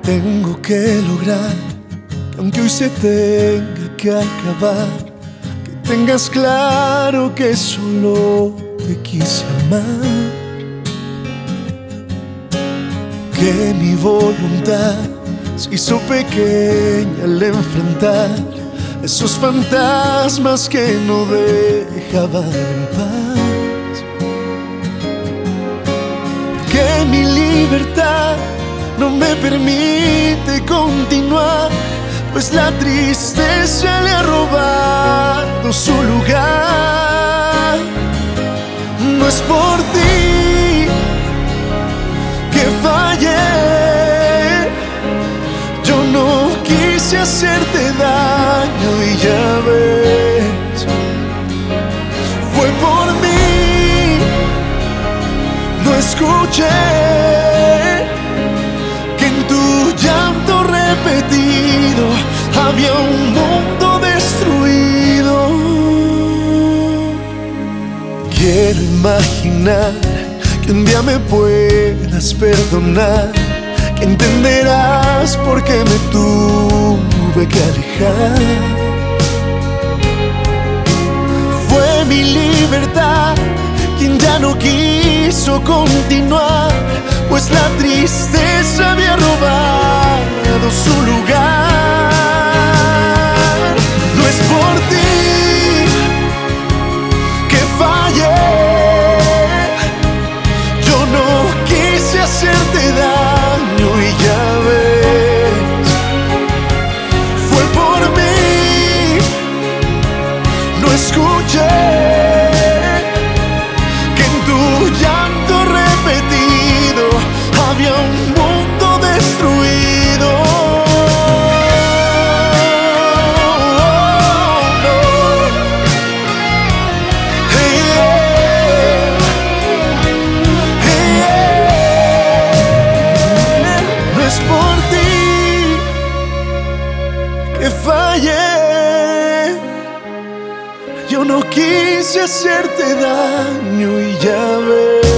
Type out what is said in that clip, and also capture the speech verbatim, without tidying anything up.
Tengo que lograr que aunque hoy se tenga que acabar, que tengas claro que solo te quise amar, que mi voluntad se hizo pequeña al enfrentar esos fantasmas que no dejaban en paz, que mi libertad no me permite continuar, pues la tristeza le ha robado su lugar. No es por ti que fallé, yo no quise hacerte daño y ya ves, fue por mí, no escuché repetido, había un mundo destruido. Quiero imaginar que un día me puedas perdonar, que entenderás por qué me tuve que alejar. Fue mi libertad quien ya no quiso continuar, pues la tristeza había robado su lugar. No es por ti que fallé, yo no quise hacerte daño y ya ves, fue por mí, no escuché que en tu llanto repetido había un mundo destruido. Hey, yeah. Hey, yeah. No es por ti que fallé, yo no quise hacerte daño y ya ves.